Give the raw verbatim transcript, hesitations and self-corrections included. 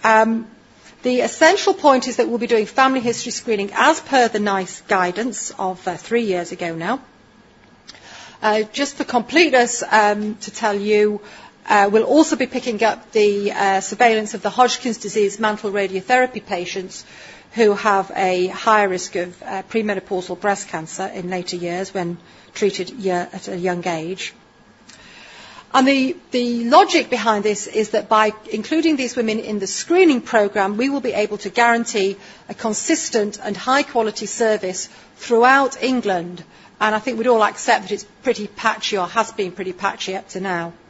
Um, the essential point is that we'll be doing family history screening as per the NICE guidance of uh, three years ago now. Uh, just for completeness, um, to tell you, uh, we'll also be picking up the uh, surveillance of the Hodgkin's disease mantle radiotherapy patients who have a higher risk of uh, premenopausal breast cancer in later years when treated year, at a young age. And the, the logic behind this is that by including these women in the screening programme, we will be able to guarantee a consistent and high-quality service throughout England. And I think we'd all accept that it's pretty patchy, or has been pretty patchy up to now.